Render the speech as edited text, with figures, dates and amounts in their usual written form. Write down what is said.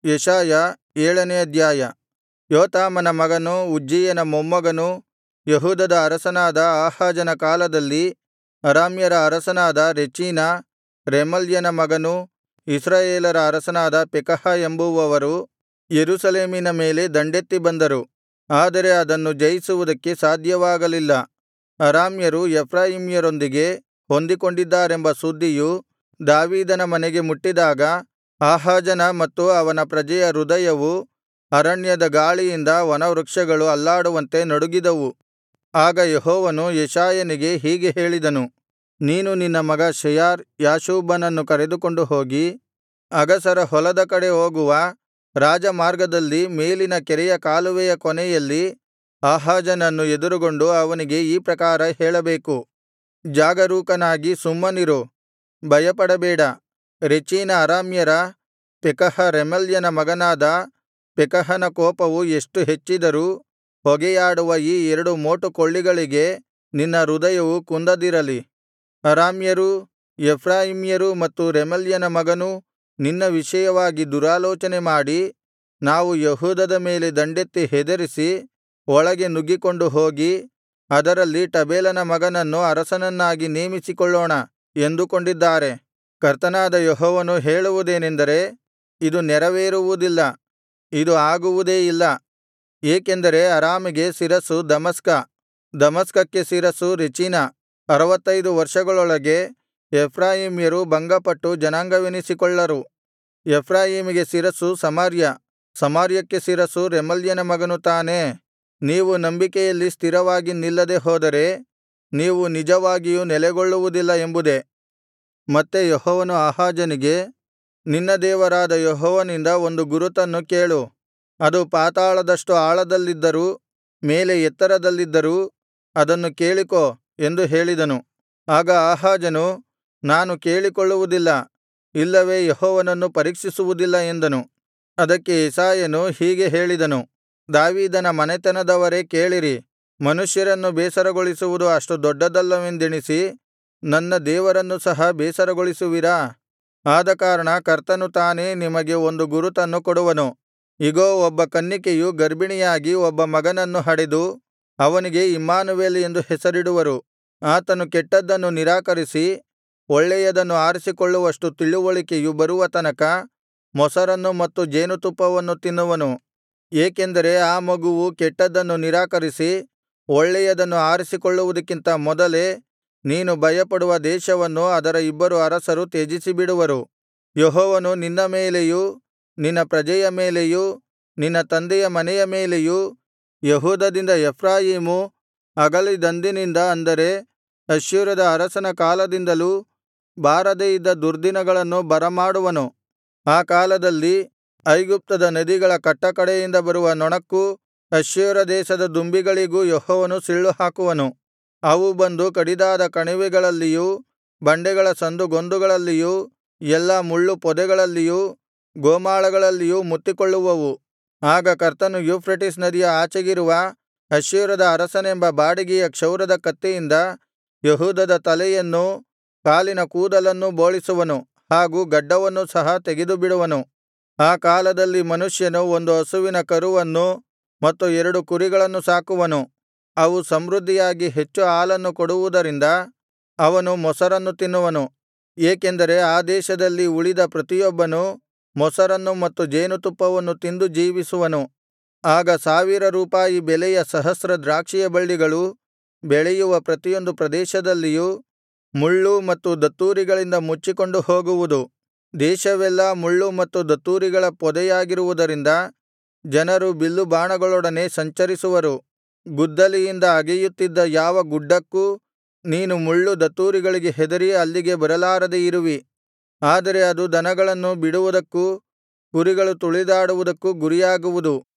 ಯೆಶಾಯ 7ನೇ ಅಧ್ಯಾಯ. ಯೋತಾಮನ ಮಗನೂ ಉಜ್ಜೀಯನ ಮೊಮ್ಮಗನೂ ಯೆಹೂದದ ಅರಸನಾದ ಆಹಾಜನ ಕಾಲದಲ್ಲಿ ಅರಾಮ್ಯರ ಅರಸನಾದ ರೆಚೀನ, ರೆಮಲ್ಯನ ಮಗನೂ ಇಸ್ರಾಯೇಲರ ಅರಸನಾದ ಪೆಕಹ ಎಂಬುವವರು ಯೆರೂಸಲೇಮಿನ ಮೇಲೆ ದಂಡೆತ್ತಿ ಬಂದರು. ಆದರೆ ಅದನ್ನು ಜಯಿಸುವುದಕ್ಕೆ ಸಾಧ್ಯವಾಗಲಿಲ್ಲ. ಅರಾಮ್ಯರು ಎಫ್ರಾಯೀಮ್ಯರೊಂದಿಗೆ ಹೊಂದಿಕೊಂಡಿದ್ದಾರೆಂಬ ಸುದ್ದಿಯು ದಾವೀದನ ಮನೆಗೆ ಮುಟ್ಟಿದಾಗ ಆಹಾಜನ ಮತ್ತು ಅವನ ಪ್ರಜೆಯ ಹೃದಯವು ಅರಣ್ಯದ ಗಾಳಿಯಿಂದ ವನವೃಕ್ಷಗಳು ಅಲ್ಲಾಡುವಂತೆ ನಡುಗಿದವು. ಆಗ ಯೆಹೋವನು ಯೆಶಾಯನಿಗೆ ಹೀಗೆ ಹೇಳಿದನು, ನೀನು ನಿನ್ನ ಮಗ ಶೆಯಾರ್ ಯಾಶೂಬನನ್ನು ಕರೆದುಕೊಂಡು ಹೋಗಿ ಅಗಸರ ಹೊಲದ ಕಡೆ ಹೋಗುವ ರಾಜಮಾರ್ಗದಲ್ಲಿ ಮೇಲಿನ ಕೆರೆಯ ಕಾಲುವೆಯ ಕೊನೆಯಲ್ಲಿ ಆಹಾಜನನ್ನು ಎದುರುಗೊಂಡು ಅವನಿಗೆ ಈ ಪ್ರಕಾರ ಹೇಳಬೇಕು. ಜಾಗರೂಕನಾಗಿ ಸುಮ್ಮನಿರು, ಭಯಪಡಬೇಡ. ರೆಚೀನ ಅರಾಮ್ಯರ ಪೆಕಹ ರೆಮಲ್ಯನ ಮಗನಾದ ಪೆಕಹನ ಕೋಪವು ಎಷ್ಟು ಹೆಚ್ಚಿದರೂ ಹೊಗೆಯಾಡುವ ಈ 2 ಮೋಟು ಕೊಳ್ಳಿಗಳಿಗೆ ನಿನ್ನ ಹೃದಯವು ಕುಂದದಿರಲಿ. ಅರಾಮ್ಯರೂ ಎಫ್ರಾಯೀಮ್ಯರೂ ಮತ್ತು ರೆಮಲ್ಯನ ಮಗನೂ ನಿನ್ನ ವಿಷಯವಾಗಿ ದುರಾಲೋಚನೆ ಮಾಡಿ, ನಾವು ಯೆಹೂದದ ಮೇಲೆ ದಂಡೆತ್ತಿ ಹೆದರಿಸಿ ಒಳಗೆ ನುಗ್ಗಿಕೊಂಡು ಹೋಗಿ ಅದರಲ್ಲಿ ಟಬೇಲನ ಮಗನನ್ನು ಅರಸನನ್ನಾಗಿ ನೇಮಿಸಿಕೊಳ್ಳೋಣ ಎಂದುಕೊಂಡಿದ್ದಾರೆ. ಕರ್ತನಾದ ಯೆಹೋವನು ಹೇಳುವುದೇನೆಂದರೆ, ಇದು ನೆರವೇರುವುದಿಲ್ಲ, ಇದು ಆಗುವುದೇ ಇಲ್ಲ. ಏಕೆಂದರೆ ಅರಾಮಿಗೆ ಶಿರಸ್ಸು ದಮಸ್ಕ, ದಮಸ್ಕಕ್ಕೆ ಶಿರಸ್ಸು ರೆಚೀನ. 65 ವರ್ಷಗಳೊಳಗೆ ಎಫ್ರಾಯೀಮ್ಯರು ಭಂಗಪಟ್ಟು ಜನಾಂಗವೆನಿಸಿಕೊಳ್ಳರು. ಎಫ್ರಾಯೀಮಿಗೆ ಶಿರಸ್ಸು ಸಮಾರ್ಯ, ಸಮಾರ್ಯಕ್ಕೆ ಶಿರಸ್ಸು ರೆಮಲ್ಯನ ಮಗನು ತಾನೇ. ನೀವು ನಂಬಿಕೆಯಲ್ಲಿ ಸ್ಥಿರವಾಗಿ ನಿಲ್ಲದೆ ಹೋದರೆ ನೀವು ನಿಜವಾಗಿಯೂ ನೆಲೆಗೊಳ್ಳುವುದಿಲ್ಲ ಎಂಬುದೇ. ಮತ್ತೆ ಯೆಹೋವನು ಆಹಾಜನಿಗೆ, ನಿನ್ನ ದೇವರಾದ ಯೆಹೋವನಿಂದ ಒಂದು ಗುರುತನ್ನು ಕೇಳು. ಅದು ಪಾತಾಳದಷ್ಟು ಆಳದಲ್ಲಿದ್ದರೂ ಮೇಲೆ ಎತ್ತರದಲ್ಲಿದ್ದರೂ ಅದನ್ನು ಕೇಳಿಕೋ ಎಂದು ಹೇಳಿದನು. ಆಗ ಆಹಾಜನು, ನಾನು ಕೇಳಿಕೊಳ್ಳುವುದಿಲ್ಲ, ಇಲ್ಲವೇ ಯೆಹೋವನನ್ನು ಪರೀಕ್ಷಿಸುವುದಿಲ್ಲ ಎಂದನು. ಅದಕ್ಕೆ ಯೆಶಾಯನು ಹೀಗೆ ಹೇಳಿದನು, ದಾವೀದನ ಮನೆತನದವರೇ ಕೇಳಿರಿ. ಮನುಷ್ಯರನ್ನು ಬೇಸರಗೊಳಿಸುವುದು ಅಷ್ಟು ದೊಡ್ಡದಲ್ಲವೆಂದೆಣಿಸಿ ನನ್ನ ದೇವರನ್ನು ಸಹ ಬೇಸರಗೊಳಿಸುವಿರಾ? ಆದಕಾರಣ ಕರ್ತನು ತಾನೇ ನಿಮಗೆ ಒಂದು ಗುರುತನ್ನು ಕೊಡುವನು. ಇಗೋ, ಒಬ್ಬ ಕನ್ನಿಕೆಯು ಗರ್ಭಿಣಿಯಾಗಿ ಒಬ್ಬ ಮಗನನ್ನು ಹಡೆದು ಅವನಿಗೆ ಇಮ್ಮಾನುವೇಲ್ ಎಂದು ಹೆಸರಿಡುವರು. ಆತನು ಕೆಟ್ಟದ್ದನ್ನು ನಿರಾಕರಿಸಿ ಒಳ್ಳೆಯದನ್ನು ಆರಿಸಿಕೊಳ್ಳುವಷ್ಟು ತಿಳಿವಳಿಕೆಯು ಬರುವ ತನಕ ಮೊಸರನ್ನು ಮತ್ತು ಜೇನುತುಪ್ಪವನ್ನು ತಿನ್ನುವನು. ಏಕೆಂದರೆ ಆ ಮಗುವು ಕೆಟ್ಟದ್ದನ್ನು ನಿರಾಕರಿಸಿ ಒಳ್ಳೆಯದನ್ನು ಆರಿಸಿಕೊಳ್ಳುವುದಕ್ಕಿಂತ ಮೊದಲೇ ನೀನು ಭಯಪಡುವ ದೇಶವನ್ನು ಅದರ 2 ಅರಸರು ತ್ಯಜಿಸಿಬಿಡುವರು. ಯೆಹೋವನು ನಿನ್ನ ಮೇಲೆಯೂ ನಿನ್ನ ಪ್ರಜೆಯ ಮೇಲೆಯೂ ನಿನ್ನ ತಂದೆಯ ಮನೆಯ ಮೇಲೆಯೂ ಯೆಹೂದದಿಂದ ಎಫ್ರಾಯೀಮು ಅಗಲಿದಂದಿನಿಂದ, ಅಂದರೆ ಅಶ್ಶೂರದ ಅರಸನ ಕಾಲದಿಂದಲೂ ಬಾರದೆ ಇದ್ದ ದುರ್ದಿನಗಳನ್ನು ಬರಮಾಡುವನು. ಆ ಕಾಲದಲ್ಲಿ ಐಗುಪ್ತದ ನದಿಗಳ ಕಟ್ಟಕಡೆಯಿಂದ ಬರುವ ನೊಣಕ್ಕೂ ಅಶ್ಶೂರ ದೇಶದ ದುಂಬಿಗಳಿಗೂ ಯೆಹೋವನು ಸಿಳ್ಳು ಹಾಕುವನು. ಅವು ಬಂದು ಕಡಿದಾದ ಕಣಿವೆಗಳಲ್ಲಿಯೂ ಬಂಡೆಗಳ ಸಂದುಗೊಂದುಗಳಲ್ಲಿಯೂ ಎಲ್ಲಾ ಮುಳ್ಳು ಪೊದೆಗಳಲ್ಲಿಯೂ ಗೋಮಾಳಗಳಲ್ಲಿಯೂ ಮುತ್ತಿಕೊಳ್ಳುವವು. ಆಗ ಕರ್ತನು ಯೂಫ್ರೆಟಿಸ್ ನದಿಯ ಆಚೆಗಿರುವ ಅಶ್ಶೂರದ ಅರಸನೆಂಬ ಬಾಡಿಗೆಯ ಕ್ಷೌರದ ಕತ್ತಿಯಿಂದ ಯೆಹೂದದ ತಲೆಯನ್ನೂ ಕಾಲಿನ ಕೂದಲನ್ನೂ ಬೋಳಿಸುವನು, ಹಾಗೂ ಗಡ್ಡವನ್ನೂ ಸಹ ತೆಗೆದುಬಿಡುವನು. ಆ ಕಾಲದಲ್ಲಿ ಮನುಷ್ಯನು 1 ಹಸುವಿನ ಕರುವನ್ನು ಮತ್ತು 2 ಕುರಿಗಳನ್ನು ಸಾಕುವನು. ಅವು ಸಮೃದ್ಧಿಯಾಗಿ ಹೆಚ್ಚು ಹಾಲನ್ನು ಕೊಡುವುದರಿಂದ ಅವನು ಮೊಸರನ್ನು ತಿನ್ನುವನು. ಏಕೆಂದರೆ ಆ ದೇಶದಲ್ಲಿ ಉಳಿದ ಪ್ರತಿಯೊಬ್ಬನೂ ಮೊಸರನ್ನು ಮತ್ತು ಜೇನುತುಪ್ಪವನ್ನು ತಿಂದು ಜೀವಿಸುವನು. ಆಗ 1000 ರೂಪಾಯಿ ಬೆಲೆಯ ಸಹಸ್ರ ದ್ರಾಕ್ಷಿಯ ಬಳ್ಳಿಗಳು ಬೆಳೆಯುವ ಪ್ರತಿಯೊಂದು ಪ್ರದೇಶದಲ್ಲಿಯೂ ಮುಳ್ಳು ಮತ್ತು ದತ್ತೂರಿಗಳಿಂದ ಮುಚ್ಚಿಕೊಂಡು ಹೋಗುವುದು. ದೇಶವೆಲ್ಲಾ ಮುಳ್ಳು ಮತ್ತು ದತ್ತೂರಿಗಳ ಪೊದೆಯಾಗಿರುವುದರಿಂದ ಜನರು ಬಿಲ್ಲು ಬಾಣಗಳೊಡನೆ ಸಂಚರಿಸುವರು. ಗುದ್ದಲಿಯಿಂದ ಅಗೆಯುತ್ತಿದ್ದ ಯಾವ ಗುಡ್ಡಕ್ಕೂ ನೀನು ಮುಳ್ಳು ದತ್ತೂರಿಗಳಿಗೆ ಹೆದರಿ ಅಲ್ಲಿಗೆ ಬರಲಾರದೆ ಇರುವಿ. ಆದರೆ ಅದು ದನಗಳನ್ನು ಬಿಡುವುದಕ್ಕೂ ಕುರಿಗಳು ತುಳಿದಾಡುವುದಕ್ಕೂ ಗುರಿಯಾಗುವುದು.